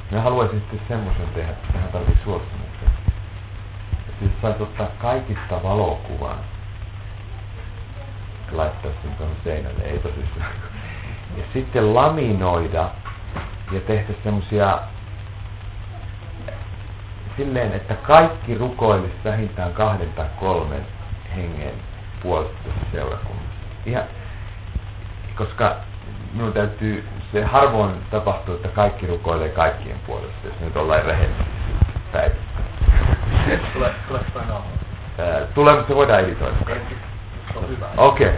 Mä haluaisin sitten semmoisen tehdä, että tähän tarvitsee suostumuksen. Että jos sais ottaa kaikista valokuvan, laittaa sen tuonne seinälle, ei tosissaan. Ja sitten laminoida ja tehdä semmosia silleen, että kaikki rukoilisi vähintään 2 tai 3 hengen puolesta seurakunnassa. Ihan, koska minun täytyy, se harvoin tapahtuu, että kaikki rukoilee kaikkien puolesta, jos nyt ollaan rehellisiä päivissä. Tuleeko toi nauhoilla? Tulee, mutta se voidaan editoida. Se on hyvä. Okei.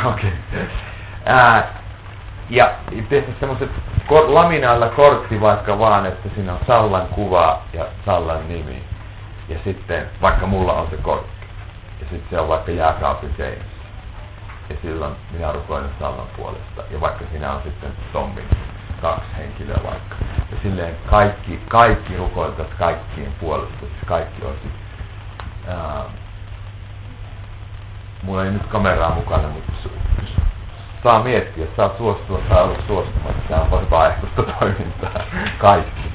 Ja tehdä semmoiset laminailla kortti vaikka vaan, että siinä on Sallan kuva ja Sallan nimi. Ja sitten vaikka mulla on se kortti. Ja sitten se on vaikka jääkaapin seinässä. Ja silloin minä rukoilen Sallan puolesta. Ja vaikka siinä on sitten Tommin 2 henkilöä vaikka. Ja silleen kaikki rukoiltaisi kaikkien puolesta. Siis kaikki olisi. Mulla ei nyt kameraa mukana, mutta saa miettiä, saa suostua, saa olla suostumatta. Se on vapaaehtoista toimintaa. Kaikki.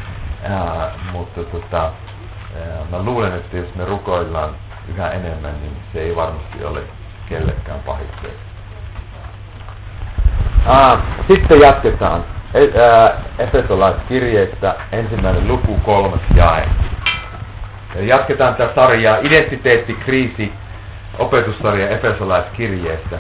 Mutta mä luulen, että jos me rukoillaan yhä enemmän, niin se ei varmasti ole kellekään pahitteeksi. Sitten jatketaan. Efesolaiskirjeestä 1. luku 3. jae. Jatketaan tätä sarjaa Identiteettikriisi, opetussarja Efesolaiskirjeestä.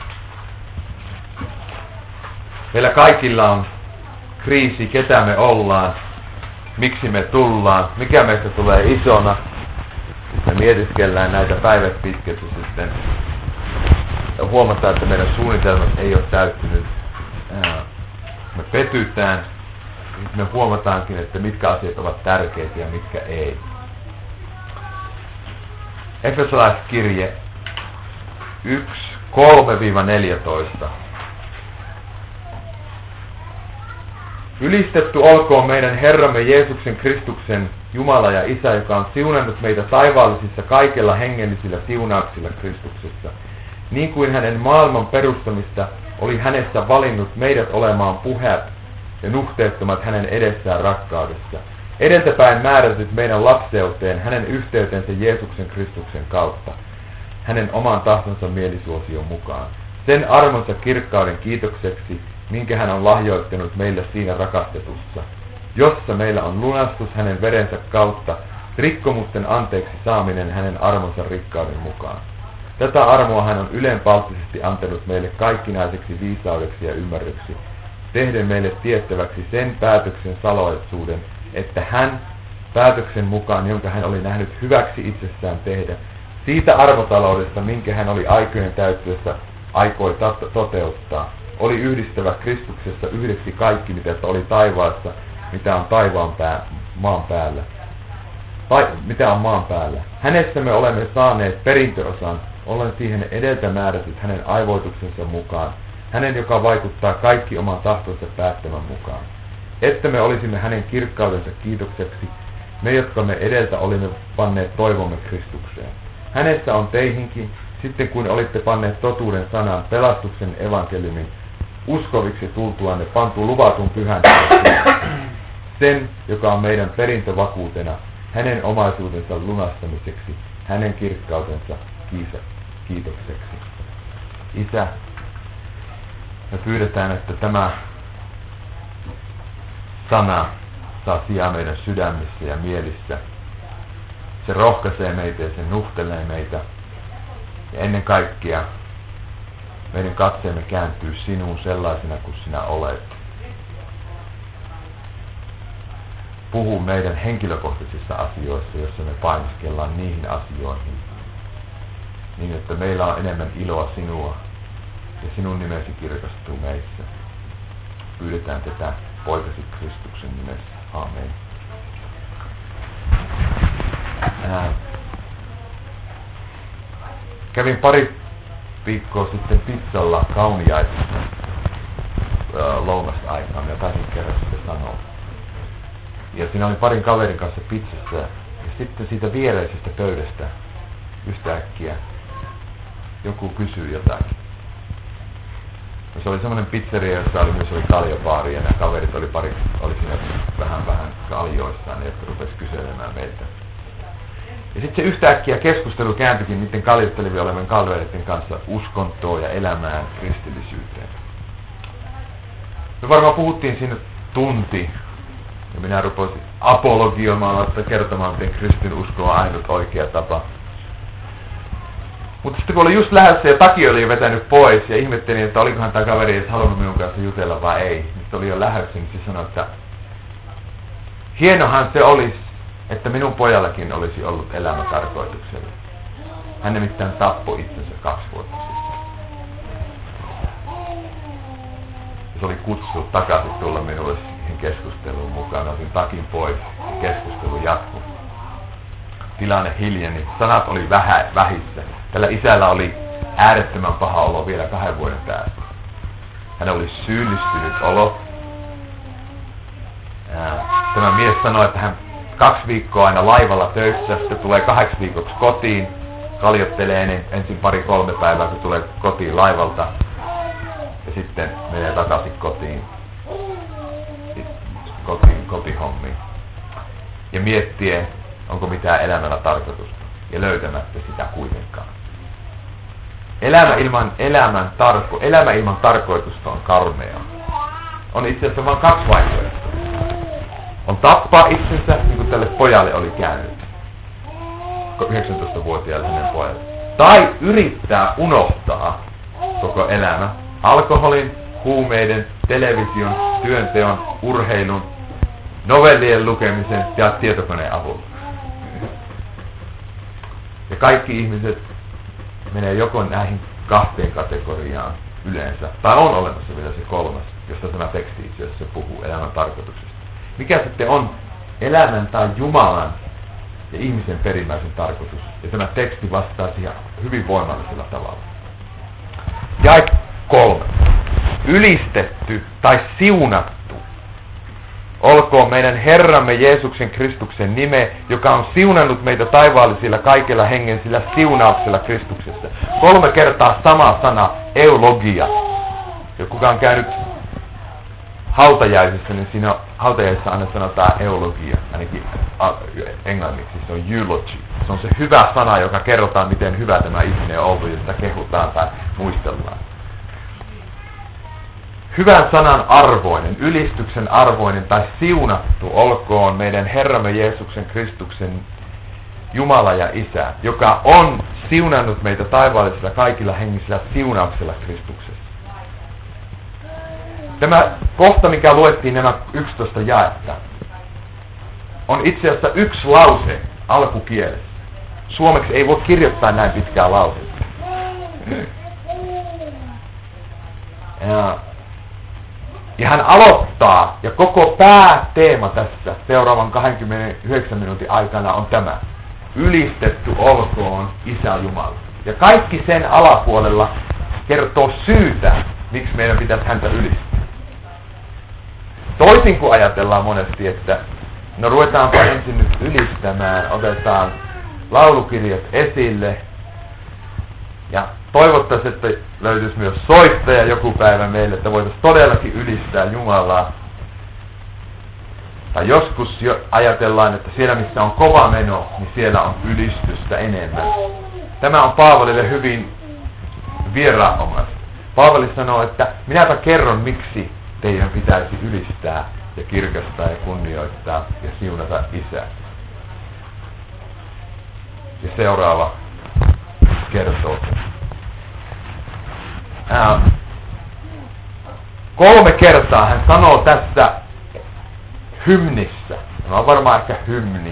Meillä kaikilla on kriisi, ketä me ollaan, miksi me tullaan, mikä meistä tulee isona. Me mietiskellään näitä päivät pitkät ja sitten huomataan, että meidän suunnitelmat ei ole täyttynyt. Me petytään, me huomataankin, että mitkä asiat ovat tärkeitä ja mitkä ei. Efesolaiskirje 1, 3-14. Ylistetty olkoon meidän Herramme Jeesuksen Kristuksen Jumala ja Isä, joka on siunannut meitä taivaallisissa kaikilla hengellisillä siunauksilla Kristuksessa. Niin kuin hänen maailman perustamista oli hänessä valinnut meidät olemaan puheat ja nuhteettomat hänen edessään rakkaudessa. Edeltäpäin määrätyt meidän lapseuteen hänen yhteytensä Jeesuksen Kristuksen kautta, hänen oman tahtonsa mielisuosion mukaan. Sen armonsa kirkkauden kiitokseksi, minkä hän on lahjoittanut meille siinä rakastetussa, jossa meillä on lunastus hänen verensä kautta, rikkomusten anteeksi saaminen hänen armonsa rikkauden mukaan. Tätä armoa hän on ylenpalttisesti antanut meille kaikkinaiseksi viisaudeksi ja ymmärryksi, tehden meille tiettäväksi sen päätöksen salaisuuden, että hän päätöksen mukaan, jonka hän oli nähnyt hyväksi itsessään tehdä, siitä arvotaloudesta, minkä hän oli aikojen täyttyessä aikoi toteuttaa, oli yhdistävä Kristuksessa yhdeksi kaikki, mitä oli taivaassa, mitä on maan päällä. Mitä on maan päällä. Hänessä me olemme saaneet perintöosan, ollen siihen edeltä määrätyt hänen aivoituksensa mukaan, hänen, joka vaikuttaa kaikki oman tahtonsa päättämän mukaan. Että me olisimme hänen kirkkaudensa kiitokseksi, me, jotka me edeltä olimme panneet toivomme Kristukseen. Hänessä on teihinkin, sitten kun olitte panneet totuuden sanan, pelastuksen evankeliumin, uskoviksi tultuanne pantu luvatun pyhän sen, joka on meidän perintövakuutena, hänen omaisuutensa lunastamiseksi, hänen kirkkautensa kiitokseksi. Isä, me pyydetään, että tämä sana saa sijaa meidän sydämissä ja mielissä. Se rohkaisee meitä ja se nuhtelee meitä. Ja ennen kaikkea meidän katseemme kääntyy sinuun sellaisena kuin sinä olet. Puhu meidän henkilökohtaisissa asioissa, joissa me painiskellaan niihin asioihin. Niin, että meillä on enemmän iloa sinua ja sinun nimesi kirkastuu meissä. Pyydetään tätä poikasi Kristuksen nimessä. Amen. Kävin pari viikkoa sitten pizzalla Kauniaisissa lounasaikaan ja taisin kerran sitten sanoa. Ja siinä oli parin kaverin kanssa pizzassa ja sitten siitä viereisestä pöydästä yhtäkkiä joku kysyy jotakin. Se oli semmoinen pizzeria, jossa oli kaljabaari ja nämä kaverit oli siinä vähän kaljoissaan, jotka rupesi kyselemään meiltä. Ja sitten se yhtäkkiä keskustelu kääntyikin niiden kaljottelevia olevien kavereiden kanssa uskontoon ja elämään, kristillisyyteen. Me varmaan puhuttiin siinä tunti, ja minä rupesin apologioimaan, että kertomaan, miten kristinusko on ainut oikea tapa. Mutta sitten kun oli just lähdössä ja Taki oli jo vetänyt pois ja ihmettelin, että olikohan tämä kaveri edes halunnut minun kanssa jutella vai ei. Niin oli jo lähdössä, niin se sanoi, että hienohan se olisi, että minun pojallakin olisi ollut elämä tarkoituksella. Hän nimittäin tappoi itsensä 2 vuotta sitten. Ja se oli kutsu takaisin tulla minulle siihen keskusteluun mukaan. Otin Takin pois ja keskustelu jatkui. Tilanne hiljeni, sanat oli vähissä. Tällä isällä oli äärettömän paha olo vielä 2 vuoden päästä. Hän oli syyllistynyt olo. Tämä mies sanoi, että hän 2 viikkoa aina laivalla töissä, sitten tulee 8 viikoksi kotiin, kaljottelee ensin 2-3 päivää, kun tulee kotiin laivalta, ja sitten menee takaisin kotihommiin. Ja miettii, onko mitään elämällä tarkoitusta, ja löytämättä sitä kuitenkaan. Elämä ilman tarkoitusta on karmeaa. On itse asiassa vain 2 vaihtoehtoa. On tappaa itsensä, niin kuin tälle pojalle oli käynyt. 19-vuotiaalle hänen pojalle. Tai yrittää unohtaa koko elämä alkoholin, huumeiden, television, työnteon, urheilun, novellien lukemisen ja tietokoneen avulla. Ja kaikki ihmiset menee joko näihin 2 kategoriaan yleensä. Tai on olemassa vielä se 3, josta tämä teksti itse asiassa puhuu elämän tarkoituksesta. Mikä sitten on elämän tai Jumalan ja ihmisen perimmäisen tarkoitus? Ja tämä teksti vastaa siihen hyvin voimallisella tavalla. Jae 3. Ylistetty tai siunattu olkoon meidän Herramme Jeesuksen Kristuksen nime, joka on siunannut meitä taivaallisilla kaikella hengen sillä siunauksella Kristuksessa. 3 kertaa sama sana, eulogia. Ja kuka on käynyt hautajaisissa, niin siinä hautajaisissa aina sanotaan eulogia, ainakin englanniksi, se on eulogy. Se on se hyvä sana, joka kerrotaan, miten hyvä tämä ihminen on ollut, ja sitä kehutaan tai muistellaan. Hyvän sanan arvoinen, ylistyksen arvoinen tai siunattu olkoon meidän Herramme Jeesuksen Kristuksen Jumala ja Isä, joka on siunannut meitä taivaallisilla kaikilla hengisillä siunauksella Kristuksessa. Tämä kohta, mikä luettiin nämä 11 jaetta, on itse asiassa 1 lause alkukielessä. Suomeksi ei voi kirjoittaa näin pitkää lausetta. Ja hän aloittaa, ja koko pääteema tässä seuraavan 29 minuutin aikana on tämä. Ylistetty olkoon Isä Jumala. Ja kaikki sen alapuolella kertoo syytä, miksi meidän pitäisi häntä ylistää. Toisin kuin ajatellaan monesti, että no ruvetaanpa ensin nyt ylistämään, otetaan laulukirjat esille, ja toivottaisiin, että löytyisi myös soittaja joku päivä meille, että voitaisiin todellakin ylistää Jumalaa. Tai joskus jo ajatellaan, että siellä missä on kova meno, niin siellä on ylistystä enemmän. Tämä on Paavalille hyvin vieraanomaista. Paavali sanoo, että minäpä kerron, miksi teidän pitäisi ylistää ja kirkastaa ja kunnioittaa ja siunata Isää. Ja seuraava kertoo. 3 kertaa hän sanoo tässä hymnissä, on varmaan ehkä hymni,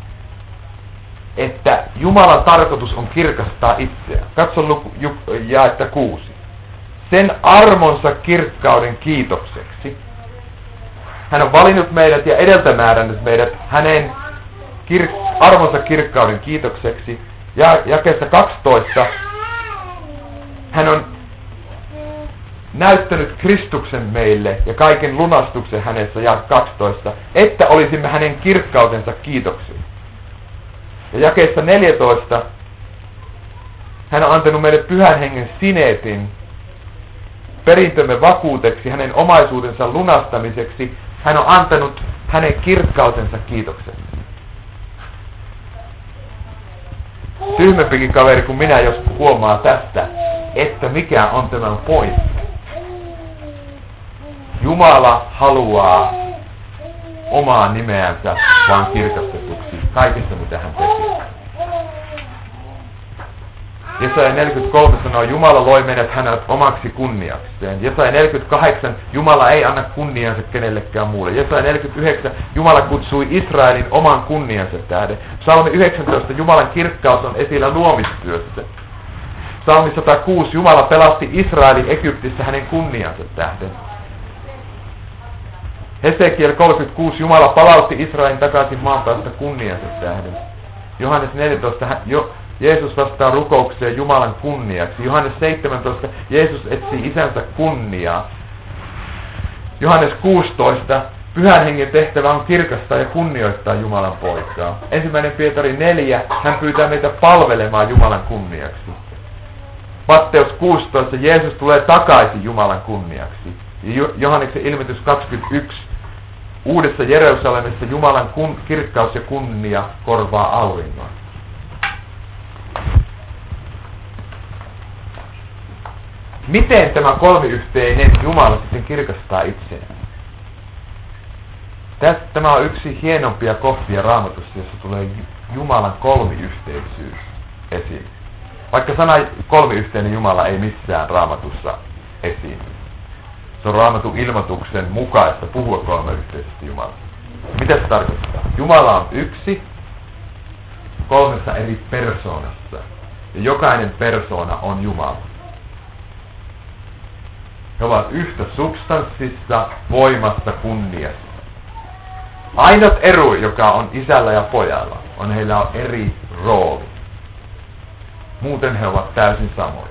että Jumalan tarkoitus on kirkastaa itseään. Katso jaetta 6. Sen armonsa kirkkauden kiitokseksi. Hän on valinnut meidät ja edeltämäärännyt meidät hänen armonsa kirkkauden kiitokseksi. Ja jakeessa 12 hän on näyttänyt Kristuksen meille ja kaiken lunastuksen hänessä, ja 12, että olisimme hänen kirkkautensa kiitoksi. Ja jakeessa 14 hän on antanut meille Pyhän Hengen sineetin perintömme vakuuteksi, hänen omaisuutensa lunastamiseksi, hän on antanut hänen kirkkautensa kiitokseksi. Tyhmempikin kaveri kuin minä, jos huomaa tästä, että mikä on tämän pointti. Jumala haluaa omaa nimeänsä vaan kirkastetuksi kaikessa, mitä hän teki. Jesaja 43 sanoo, Jumala loi meidät hänet omaksi kunniakseen. Jesaja 48, Jumala ei anna kunniansa kenellekään muulle. Jesaja 49, Jumala kutsui Israelin oman kunniansa tähden. Psalmi 19, Jumalan kirkkaus on esillä luomistyössä. Psalmi 106, Jumala pelasti Israelin Egyptissä hänen kunniansa tähden. Hesekiel 36, Jumala palautti Israelin takaisin maan päästä kunniansa tähden. Johannes 14, Jeesus vastaa rukoukseen Jumalan kunniaksi. Johannes 17, Jeesus etsii isänsä kunniaa. Johannes 16, Pyhän Hengen tehtävä on kirkastaa ja kunnioittaa Jumalan poikaa. 1. Pietari 4, hän pyytää meitä palvelemaan Jumalan kunniaksi. Matteus 16, Jeesus tulee takaisin Jumalan kunniaksi. Johanneksen ilmetys 21, Uudessa Jerusalemissa Jumalan kirkkaus ja kunnia korvaa auringon. Miten tämä kolmiyhteinen Jumala sitten kirkastaa itseään? Tämä on yksi hienompia kohtia Raamatussa, jossa tulee Jumalan kolmiyhteisyys esiin. Vaikka sana kolmiyhteinen Jumala ei missään Raamatussa esiin. Se on Raamatun ilmoituksen mukaista puhua kolmeyhteisestä Jumalasta. Mitä se tarkoittaa? Jumala on yksi kolmessa eri persoonassa. Ja jokainen persoona on Jumala. He ovat yhtä substanssissa, voimassa, kunniassa. Ainut ero, joka on isällä ja pojalla, on heillä on eri rooli. Muuten he ovat täysin samoja.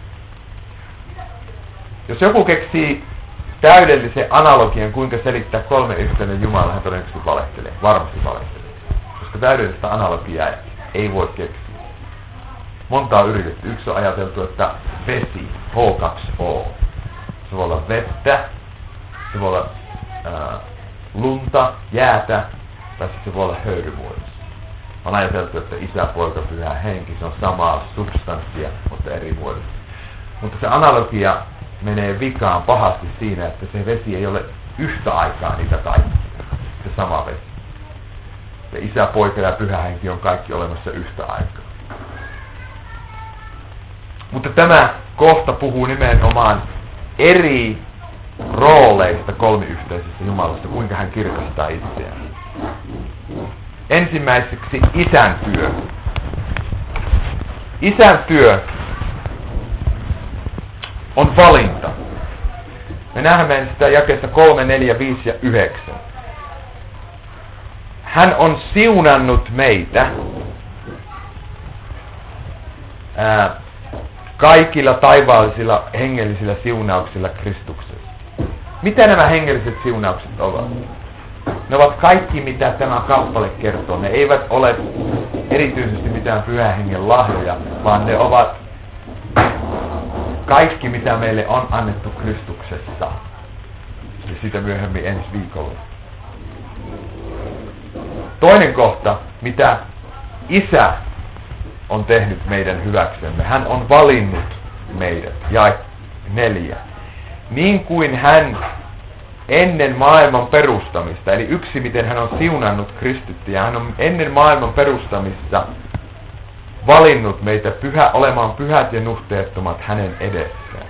Jos joku keksii täydellisen analogian, kuinka selittää kolmeyhteinen Jumala, hän todennäköisesti valehtelee. Varmasti valehtelee. Koska täydellistä analogiaa ei voi keksiä. Monta on yritetty. Yksi on ajateltu, että vesi, H2O. Se voi olla vettä, se voi olla lunta, jäätä, tai se voi olla höyrymuodossa. On ajateltu, että isä, poika, pyhä henki, se on samaa substanssia, mutta eri muodossa. Mutta se analogia menee vikaan pahasti siinä, että se vesi ei ole yhtä aikaa niitä kaikkia. Se sama vesi. Se isä, poika ja pyhä henki on kaikki olemassa yhtä aikaa. Mutta tämä kohta puhuu nimenomaan eri rooleista kolmiyhteisessä Jumalassa, kuinka hän kirkastaa itseään. Ensimmäiseksi isän työ. Isän työ on valinta. Me nähdään sitä jakeessa 3, 4, 5 ja 9. Hän on siunannut meitä kaikilla taivaallisilla hengellisillä siunauksilla Kristuksessa. Mitä nämä hengelliset siunaukset ovat? Ne ovat kaikki, mitä tämä kappale kertoo. Ne eivät ole erityisesti mitään pyhän hengen lahjoja, vaan ne ovat kaikki, mitä meille on annettu Kristuksessa. Ja sitä myöhemmin ensi viikolla. Toinen kohta, mitä Isä on tehnyt meidän hyväksemme. Hän on valinnut meidät. Jae 4. Niin kuin hän ennen maailman perustamista, eli yksi miten hän on siunannut kristittyjä, hän on ennen maailman perustamista valinnut meitä olemaan pyhät ja nuhteettomat hänen edessään.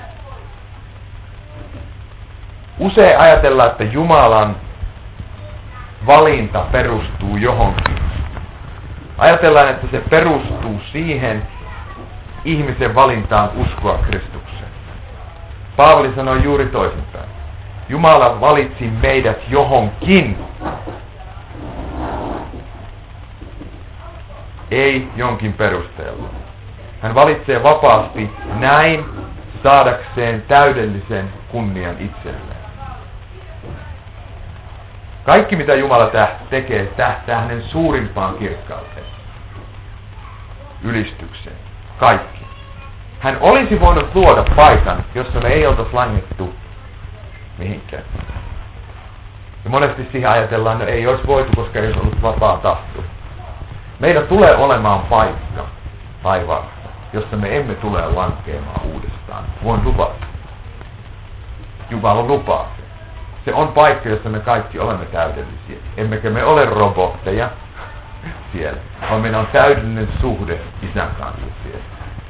Usein ajatellaan, että Jumalan valinta perustuu johonkin. Ajatellaan, että se perustuu siihen ihmisen valintaan uskoa Kristukseen. Paavali sanoi juuri toisinpäin. Jumala valitsi meidät johonkin. Ei jonkin perusteella. Hän valitsee vapaasti näin saadakseen täydellisen kunnian itselleen. Kaikki mitä Jumala tekee tähtää hänen suurimpaan kirkkauteen. Ylistykseen. Kaikki. Hän olisi voinut luoda paikan, jossa me ei oltaisi langettu mihinkään. Ja monesti siihen ajatellaan, että no ei olisi voitu, koska ei olisi ollut vapaa tahto. Meillä tulee olemaan paikka taivaassa, jossa me emme tule lankeamaan uudestaan. Voin luvata. Jumala lupaa sen. Se on paikka, jossa me kaikki olemme täydellisiä. Emmekä me ole robotteja siellä, vaan meillä on täydellinen suhde Isän kanssa siellä.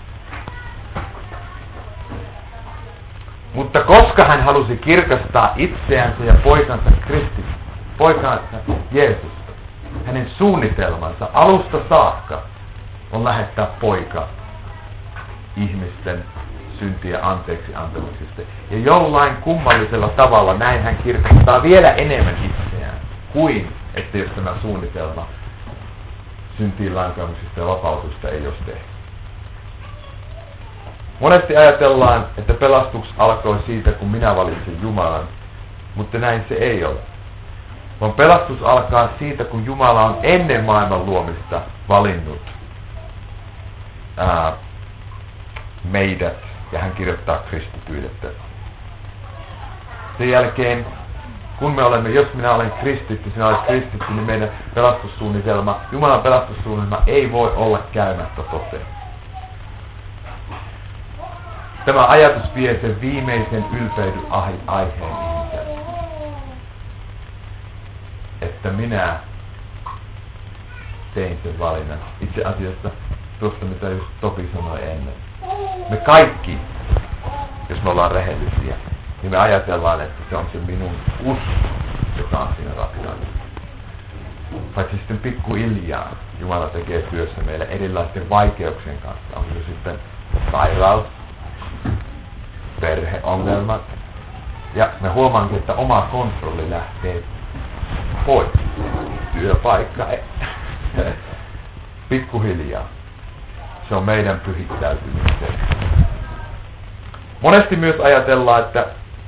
Mutta koska hän halusi kirkastaa itseänsä ja poikansa Jeesusta, hänen suunnitelmansa alusta saakka on lähettää poika ihmisten syntiä anteeksi antamisesta. Ja jollain kummallisella tavalla näin hän kirkastaa vielä enemmän itseään kuin, että jos tämä suunnitelma syntiin lankeamisesta ja vapautusta ei olisi tehty. Monesti ajatellaan, että pelastus alkoi siitä, kun minä valitsin Jumalan, mutta näin se ei ole. Vaan pelastus alkaa siitä, kun Jumala on ennen maailman luomista valinnut meidät, ja hän kirjoittaa kristityille tästä. Sen jälkeen, kun me olemme, jos minä olen kristitty, sinä olet kristitty, niin meidän pelastussuunnitelma, Jumalan pelastussuunnitelma ei voi olla käymättä toteen. Tämä ajatus vie sen viimeisen ylpeyden aiheen ihmiselle. Että minä tein sen valinnan. Itse asiassa tuosta, mitä just Topi sanoi ennen. Me kaikki, jos me ollaan rehellisiä, niin me ajatellaan, että se on se minun usko, joka on siinä ratkaisu. Paitsi sitten pikkuhiljaa Jumala tekee työssä meille erilaisten vaikeuksien kanssa. On se sitten sairaus, perheongelmat. Ja me huomaankin, että oma kontrolli lähtee pois. Työpaikka. Pikkuhiljaa. Se on meidän pyhittäytyminen. Monesti myös ajatellaan, että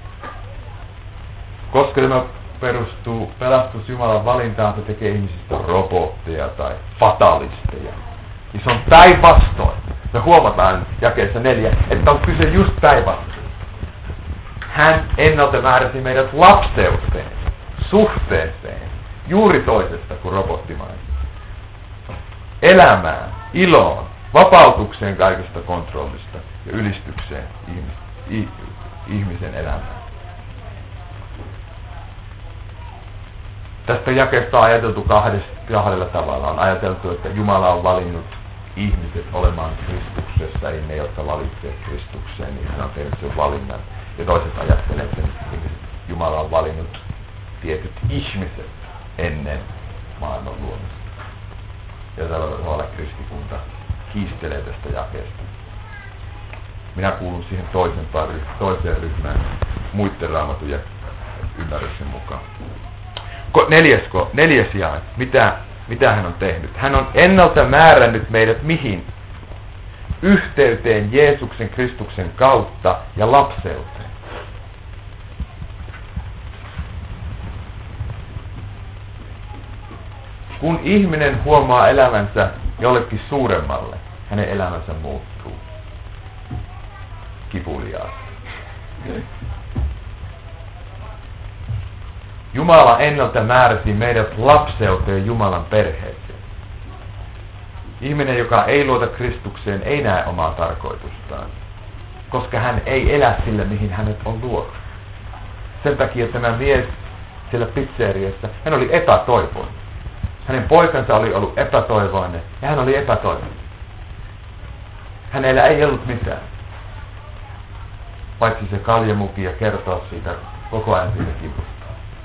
koska tämä perustuu pelastus Jumalan valintaan, se tekee ihmisistä robotteja tai fatalisteja. Niin se on päinvastoin. Me huomataan jakeessa 4, että on kyse just päinvastoin. Hän ennalta määräsi meidät lapseuteen, suhteeseen, juuri toisesta kuin robottimainen. Elämään, iloon, vapautukseen kaikesta kontrollista ja ylistykseen ihmisen elämään. Tästä jakeesta on ajateltu kahdella tavalla. On ajateltu, että Jumala on valinnut ihmiset olemaan Kristuksessa, eli ne, jotka valitsevat Kristukseen, niin hän on tehnyt sen valinnan. Ja toiset ajattelevat, että Jumala on valinnut tietyt ihmiset ennen maailman luomista. Ja tällä tavalla kristikunta kiistelee tästä jakeesta. Minä kuulun siihen toiseen ryhmään muiden Raamatun ymmärryksen mukaan. Neljäs jae. Mitä hän on tehnyt? Hän on ennalta määrännyt meidät mihin? Yhteyteen Jeesuksen Kristuksen kautta ja lapseuteen. Kun ihminen huomaa elämänsä jollekin suuremmalle, hänen elämänsä muuttuu kivuliaasti. Jumala ennalta määräsi meidät lapseuteen Jumalan perheeseen. Ihminen, joka ei luota Kristukseen, ei näe omaa tarkoitustaan, koska hän ei elä sillä, mihin hänet on luotu. Sen takia tämä mies siellä pizzeriassa, hän oli epätoivoinen. Hänen poikansa oli ollut epätoivoinen ja hän oli epätoivoinen. Hänellä ei ollut mitään. Paitsi se kaljamuki ja kertoa siitä koko ajan siitä kivusta.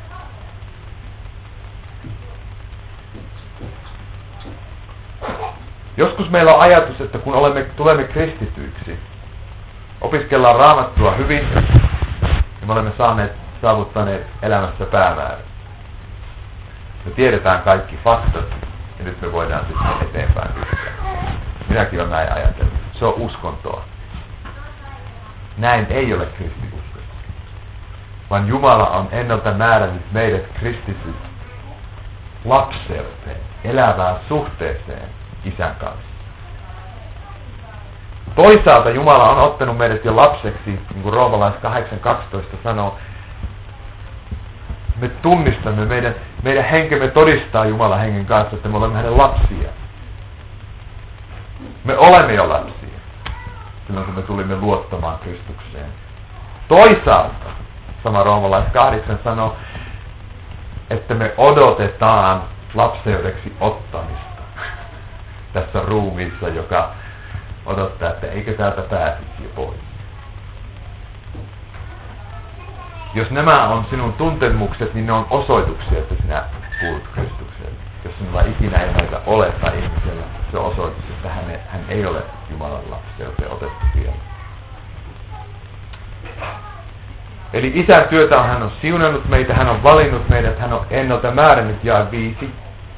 Joskus meillä on ajatus, että kun tulemme kristityiksi, opiskellaan Raamattua hyvin, ja me olemme saavuttaneet elämässä päämäärän. Me tiedetään kaikki faktat, ja nyt me voidaan sitten eteenpäin yhtään. Minäkin olen näin ajatellut. Se on uskontoa. Näin ei ole kristitystä. Vaan Jumala on ennalta määrännyt meidät kristityt lapseuteen, elävään suhteeseen Isän kanssa. Toisaalta Jumala on ottanut meidät jo lapseksi, niin kuin Roomalais 8:12 sanoo. Me tunnistamme, meidän henkemme todistaa Jumalan hengen kanssa, että me olemme hänen lapsia. Me olemme jo lapsia, silloin kun me tulimme luottamaan Kristukseen. Toisaalta, sama Roomalais 8 sanoo, että me odotetaan lapseudeksi ottamista tässä ruumiissa, joka odottaa, että eikö täältä pääsisi jo pois. Jos nämä on sinun tuntemukset, niin ne on osoituksia, että sinä kuulut Kristukselle. Jos sinulla ikinä ei näitä ole tai ihmisellä, se on osoitus, että hän ei ole Jumalan lapseuteen otettu vielä. Eli Isän työtä hän on siunannut meitä, hän on valinnut meidät, hän on ennalta määrännyt jae 5.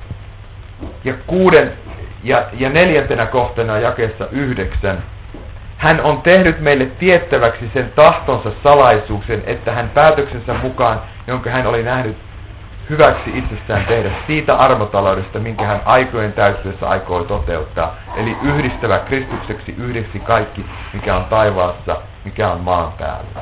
Ja 4. kohtana jakeessa 9. Hän on tehnyt meille tiettäväksi sen tahtonsa salaisuuksen, että hän päätöksensä mukaan, jonka hän oli nähnyt hyväksi itsestään tehdä siitä armotaloudesta, minkä hän aikojen täyttyessä aikoo toteuttaa. Eli yhdistävä Kristukseksi yhdeksi kaikki, mikä on taivaassa, mikä on maan päällä.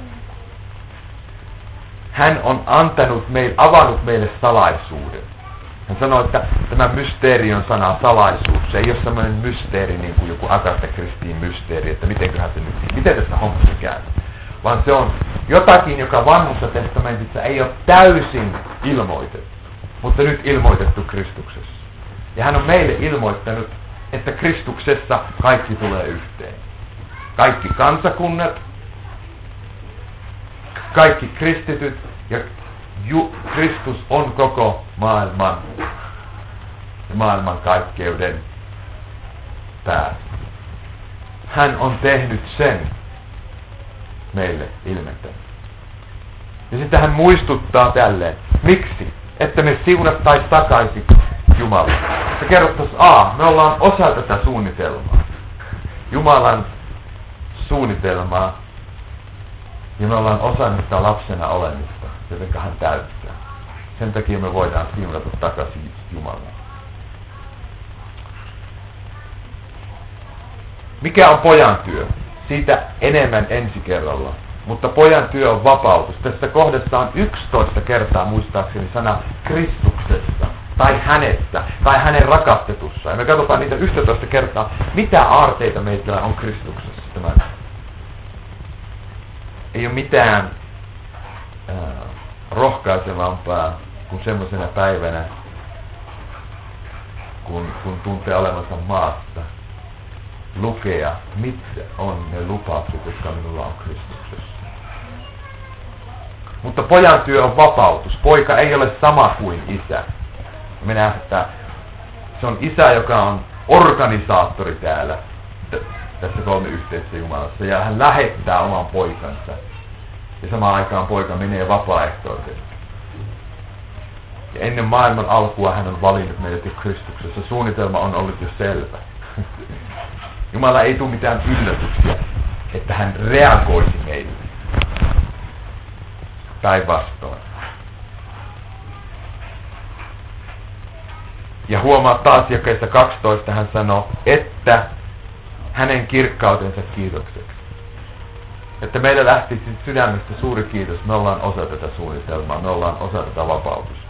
Hän on avannut meille salaisuuden. Hän sanoo, että tämä mysteeri on sana salaisuus. Se ei ole sellainen mysteeri niin kuin joku Agatha Christien mysteeri, että miten tässä hommassa käy. Vaan se on jotakin, joka vanhassa testamentissa ei ole täysin ilmoitettu, mutta nyt ilmoitettu Kristuksessa. Ja hän on meille ilmoittanut, että Kristuksessa kaikki tulee yhteen. Kaikki kansakunnat, kaikki kristityt ja Kristus on koko maailmankaikkeuden pää. Hän on tehnyt sen meille ilmentänyt. Ja sitten hän muistuttaa tälleen. Miksi? Että me siunattaisiin takaisin Jumalaan. Se kerrottaisiin, me ollaan osa tätä suunnitelmaa. Jumalan suunnitelmaa. Ja me ollaan osa sitä lapsena olemista, jotenka hän täyttää. Sen takia me voidaan siunata takaisin Jumalaan. Mikä on pojan työ? Siitä enemmän ensi kerralla. Mutta pojan työ on vapautus. Tässä kohdassa on 11 kertaa muistaakseni sana Kristuksessa, tai hänessä, tai hänen rakastetussa. Ja me katsotaan niitä 11 kertaa, mitä aarteita meillä on Kristuksessa. Ei ole mitään rohkaisevampaa kuin semmoisena päivänä, kun tuntee olevansa maasta, lukea, mitkä on ne lupaukset, jotka minulla on Kristuksessa. Mutta pojan työ on vapautus. Poika ei ole sama kuin isä. Me nähdään, että se on isä, joka on organisaattori täällä, tässä kolme yhteisessä Jumalassa, ja hän lähettää oman poikansa. Ja samaan aikaan poika menee vapaaehtoisesti. Ja ennen maailman alkua hän on valinnut meidät jo Kristuksessa. Suunnitelma on ollut jo selvä. Jumala ei tule mitään yllätyksiä, että hän reagoisi meille. Päinvastoin. Ja huomaa taas jakeessa 12 hän sanoo, että hänen kirkkautensa kiitokseksi. Että meillä lähti sydämestä suuri kiitos. Me ollaan osa tätä suunnitelmaa. Me ollaan osa tätä vapautusta.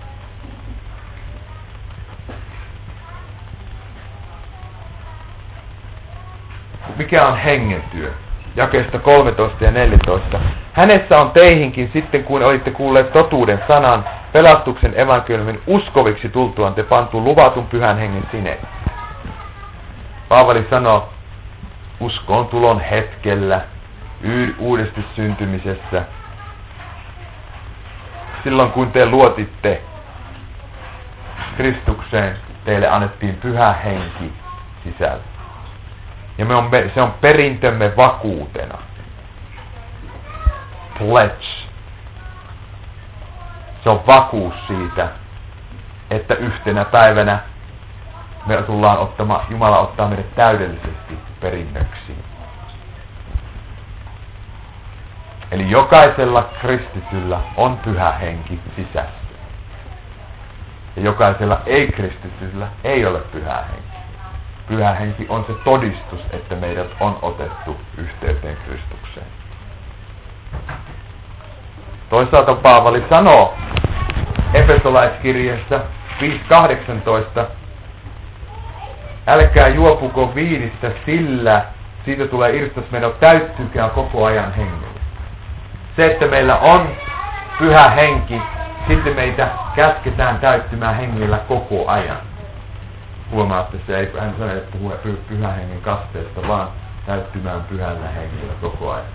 Mikä on hengen työ? Jakeesta 13 ja 14. Hänessä on teihinkin sitten, kun olitte kuulleet totuuden sanan, pelastuksen evankeliumin uskoviksi tultuaan te pantu luvatun pyhän hengen sinne. Paavali sanoo, uskoon tulon hetkellä, uudesti syntymisessä, silloin kun te luotitte Kristukseen, teille annettiin pyhä henki sisällä. Ja se on perintömme vakuutena. Pledge. Se on vakuus siitä, että yhtenä päivänä me tullaan ottamaan, Jumala ottaa meidät täydellisesti perinnöksi. Eli jokaisella kristityllä on pyhä henki sisässä. Ja jokaisella ei-kristityllä ei ole pyhä henki. Pyhä Henki on se todistus, että meidät on otettu yhteyteen Kristukseen. Toisaalta Paavali sanoo Efesolaiskirjeessä 5.18: älkää juopuko viinistä, sillä siitä tulee irtos, meidän täyttykää koko ajan hengellä. Se, että meillä on Pyhä Henki, sitten meitä käsketään täyttymään hengellä koko ajan. Huomaatte, se ei hän sano, että puhua Pyhän Hengen kasteesta, vaan täyttymään pyhällä hengellä koko ajan.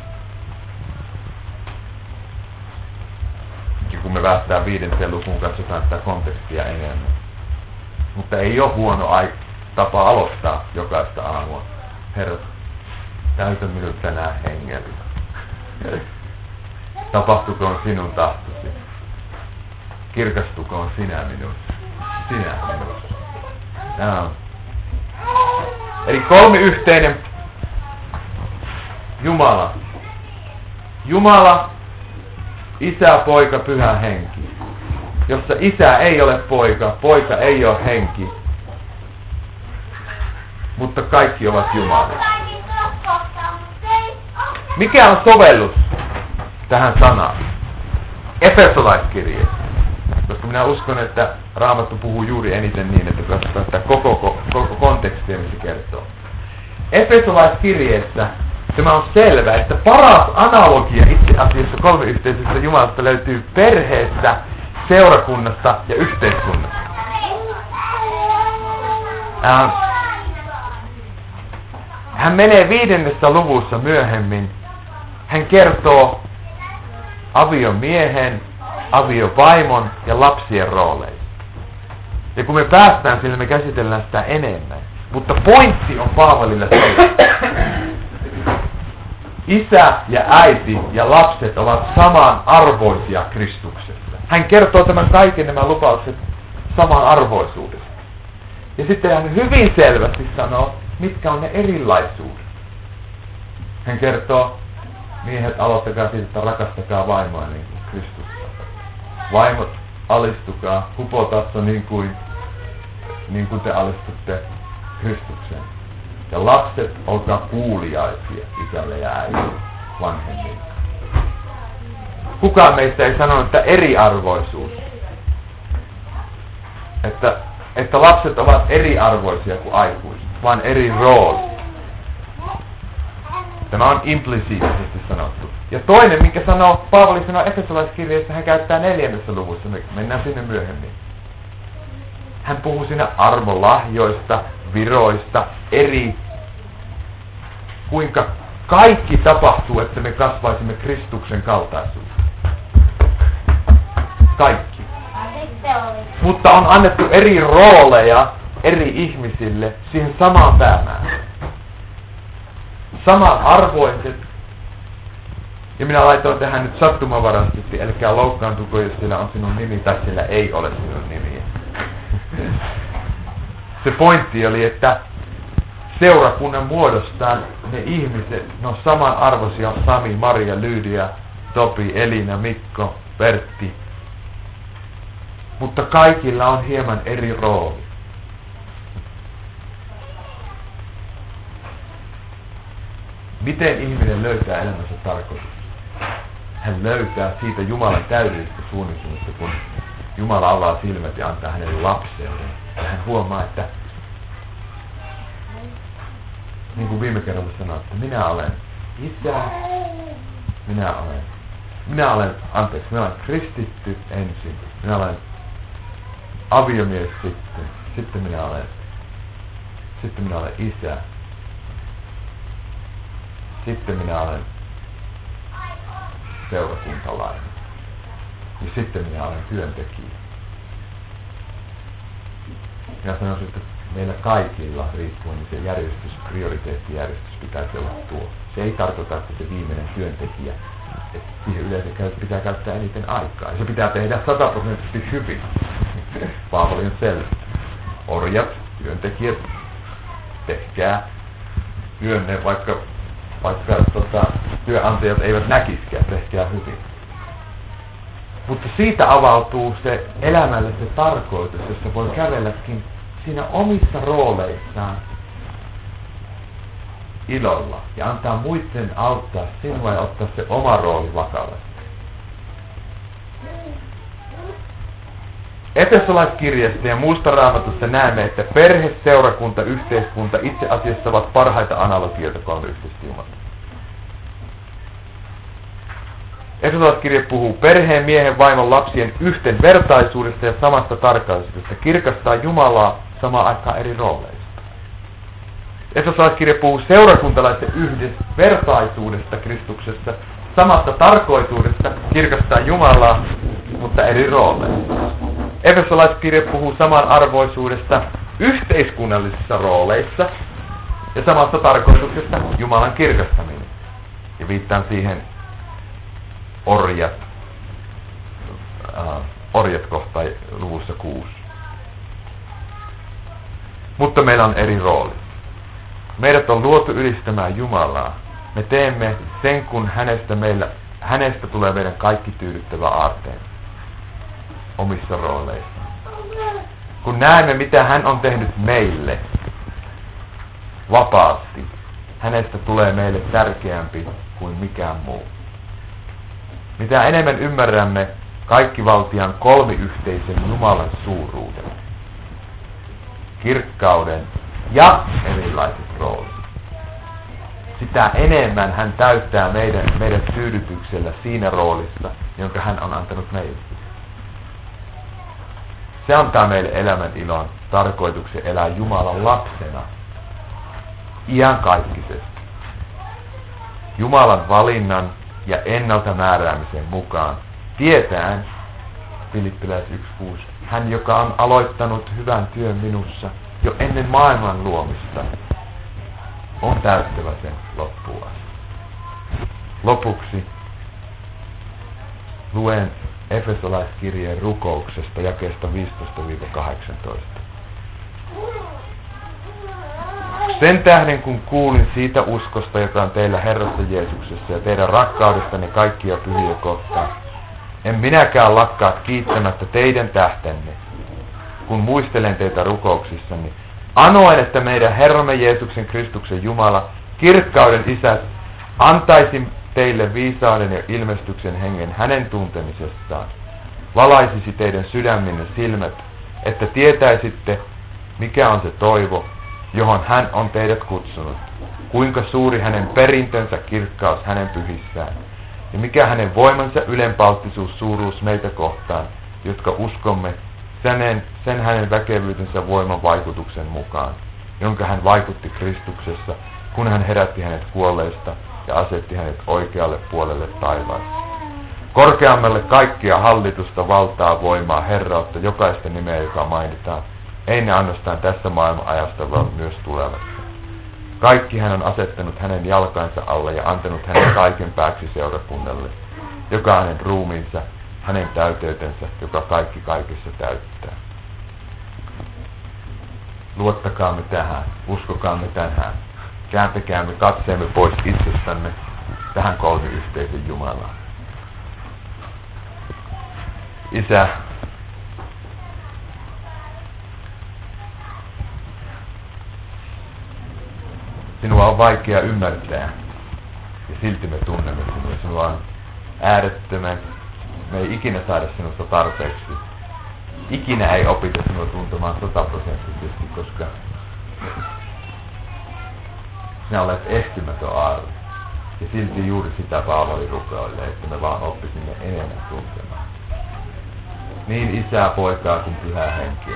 Ja kun me päästään 5. lukuun, katsotaan tätä kontekstia enemmän. Mutta ei ole huono tapa aloittaa jokaista aamua. Herra, täytä minut tänään hengellä. Tapahtukoon sinun tahtosi. Kirkastukoon sinä minussa. Sinä minussa. Eli kolmiyhteinen Jumala. Jumala, Isä, Poika, Pyhä Henki. Jossa Isä ei ole Poika, Poika ei ole Henki. Mutta kaikki ovat Jumalia. Mikä on sovellus tähän sanaan? Efesolaiskirjeessä. Koska minä uskon, että Raamattu puhuu juuri eniten niin, että katsotaan sitä koko kontekstia, missä kertoo. Efesolaiskirjeessä tämä on selvä, että paras analogia itse asiassa kolmiyhteisössä Jumalasta löytyy perheestä, seurakunnasta ja yhteiskunnasta. Hän menee 5. luvussa myöhemmin. Hän kertoo aviomiehen, aviovaimon ja lapsien rooleista. Ja kun me päästään sille, me käsitellään sitä enemmän. Mutta pointti on Paavalilla se, isä ja äiti ja lapset ovat samanarvoisia Kristuksessa. Hän kertoo tämän kaiken nämä lupaukset samanarvoisuudesta. Ja sitten hän hyvin selvästi sanoo, mitkä on ne erilaisuudet. Hän kertoo, miehet, aloittakaa siitä, että rakastakaa vaimoa niin kuin Kristusta. Vaimot, alistukaa hupotassa niin kuin te alistutte Kristukseen. Ja lapset, olkaa kuuliaisia isälle ja äidille vanhemmille. Kukaan meistä ei sanonut, että eriarvoisuus. Että lapset ovat eriarvoisia kuin aikuiset, vaan eri rooli. Tämä on implisiittisesti sanottu. Ja toinen, minkä Paavali sanoo Efesolaiskirjeessä, hän käyttää 4. luvussa, me mennään sinne myöhemmin. Hän puhuu siinä armolahjoista, viroista, kuinka kaikki tapahtuu, että me kasvaisimme Kristuksen kaltaisuuteen. Kaikki. Mutta on annettu eri rooleja eri ihmisille siihen samaan päämäärään. Samanarvoiset. Ja minä laitoin tähän nyt sattumanvaraisesti, älkää loukkaantuko, jos sillä on sinun nimi tai sillä ei ole sinun nimiä. Se pointti oli, että seurakunnan muodostaa ne ihmiset, ne on samanarvoisia: Sami, Maria, Lydia, Topi, Elina, Mikko, Pertti. Mutta kaikilla on hieman eri rooli. Miten ihminen löytää elämänsä tarkoitus? Hän löytää siitä Jumalan täydellisestä suunnitelmasta, kun Jumala avaa silmät ja antaa hänelle lapseuden. Ja hän huomaa, että niin kuin viime kerralla sanoin, että minä olen isä, minä olen kristitty ensin, minä olen aviomies sitten minä olen isä, sitten minä olen seurakuntalainen ja sitten minä olen työntekijä. Minä sanoisin, että meillä kaikilla riippuen, niin se prioriteettijärjestys pitäisi olla tuo. Se ei tarkoita, että se viimeinen työntekijä, että siihen yleensä pitää käyttää eniten aikaa. Ja se pitää tehdä 100% hyvin. Paavali on selvä. Orjat, työntekijät, tehkää työnne, vaikka työnantajat eivät näkiskään, tehkää hyvin. Mutta siitä avautuu se elämälle se tarkoitus, jossa voi kävelläkin siinä omissa rooleissaan ilolla ja antaa muiden auttaa sinua ja ottaa se oma rooli vakavasti. Efesolaiskirjasta ja muusta Raamatusta näemme, että perhe, seurakunta, yhteiskunta itse asiassa ovat parhaita analogioita kolme yhteistä Jumalaa. Efesolaiskirja puhuu perheen, miehen, vaimon, lapsien yhtenvertaisuudesta ja samasta tarkkaisuudesta, kirkastaa Jumalaa samaan aikaan eri rooleista. Efesolaiskirja puhuu seurakuntalaisten yhdenvertaisuudesta Kristuksessa, samasta tarkoituudesta, kirkastaa Jumalaa, mutta eri rooleissa. Efesolaiskirja puhuu samanarvoisuudesta yhteiskunnallisissa rooleissa ja samasta tarkoituksesta Jumalan kirkastaminen. Ja viittaan siihen orjat kohta luvussa 6. Mutta meillä on eri roolit. Meidät on luotu ylistämään Jumalaa. Me teemme sen, kun hänestä tulee meidän kaikki tyydyttävä aarteen omissa rooleissa. Kun näemme, mitä hän on tehnyt meille vapaasti, hänestä tulee meille tärkeämpi kuin mikään muu. Mitä enemmän ymmärrämme kaikkivaltiaan kolmiyhteisen Jumalan suuruuden, kirkkauden ja erilaiset roolit, sitä enemmän hän täyttää meidän tyydytyksellä siinä roolissa, jonka hän on antanut meille. Se antaa meille elämän ilon, tarkoituksen elää Jumalan lapsena, iankaikkisesti. Jumalan valinnan ja ennalta määräämisen mukaan, tietäen, Filippiläis 1.6, hän joka on aloittanut hyvän työn minussa jo ennen maailman luomista, on täyttävä sen loppuun asti. Lopuksi luen Efesolaiskirjeen rukouksesta jakeesta 15-18. Sen tähden kun kuulin siitä uskosta, joka on teillä Herrassa Jeesuksessa ja teidän rakkaudestanne kaikkia pyhiä kohtaan, en minäkään lakkaa kiittämättä teidän tähtenne, kun muistelen teitä rukouksissani, anoen, että meidän Herramme Jeesuksen Kristuksen Jumala, kirkkauden Isä, antaisi teille viisauden ja ilmestyksen hengen hänen tuntemisestaan, valaisisi teidän sydäminne silmät, että tietäisitte, mikä on se toivo, johon hän on teidät kutsunut, kuinka suuri hänen perintönsä kirkkaus hänen pyhissään, ja mikä hänen voimansa ylenpalttisuus suuruus meitä kohtaan, jotka uskomme sen hänen väkevyytensä voiman vaikutuksen mukaan, jonka hän vaikutti Kristuksessa, kun hän herätti hänet kuolleista ja asetti hänet oikealle puolelle taivaassa. Korkeammalle kaikkia hallitusta, valtaa, voimaa, herrautta, jokaista nimeä, joka mainitaan, ei ne ainoastaan tässä maailman ajasta, vaan myös tulevassa. Kaikki hän on asettanut hänen jalkansa alle ja antanut hänen kaiken pääksi seurakunnalle, joka hänen ruumiinsa, hänen täyteytensä, joka kaikki kaikessa täyttää. Luottakaamme tähän, uskokaamme tähän, kääntäkäämme katseemme pois itsestämme tähän kolmiyhteisen Jumalaan. Isä, sinua on vaikea ymmärtää ja silti me tunnemme sinua. Sinua on äärettömän. Me ei ikinä saada sinusta tarpeeksi. Ikinä ei opita sinua tuntemaan 100%, koska sinä olet ehtymätön arvo. Ja silti juuri sitä Paavali rukoilee, että me vaan oppisimme enemmän tuntemaan. Niin Isää, Poikaa kuin Pyhää Henkeä.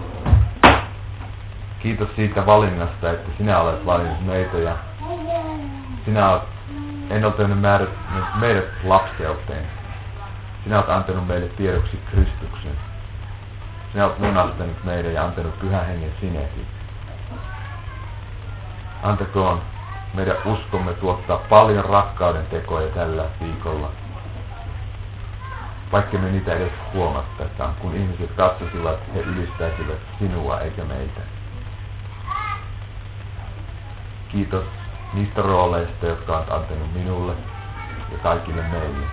Kiitos siitä valinnasta, että sinä olet valinnut meitä ja sinä olet ennaltainen meidät lapseuteen. Sinä olet antanut meille tiedoksi Kristuksen. Sinä olet lunastanut meidän ja antanut Pyhän Hengen sinehdin. Antakoon meidän uskomme tuottaa paljon rakkauden tekoja tällä viikolla. Vaikka me niitä edes huomattakaan, kun ihmiset katsosivat, he ylistäisivät sinua eikä meitä. Kiitos niistä rooleista, jotka olet antanut minulle ja kaikille meille.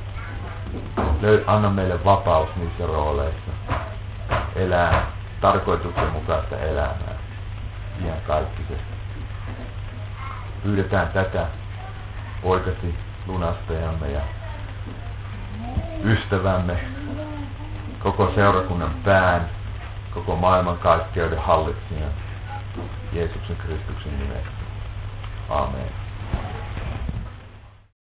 Anna meille vapaus niissä rooleissa. Elää tarkoituksenmukaista elämää. Ihan kaikkisesti. Pyydetään tätä poikasi, lunastajamme ja ystävämme, koko seurakunnan pään, koko maailmankaikkeuden hallitsijan, Jeesuksen Kristuksen nimessä. Amen.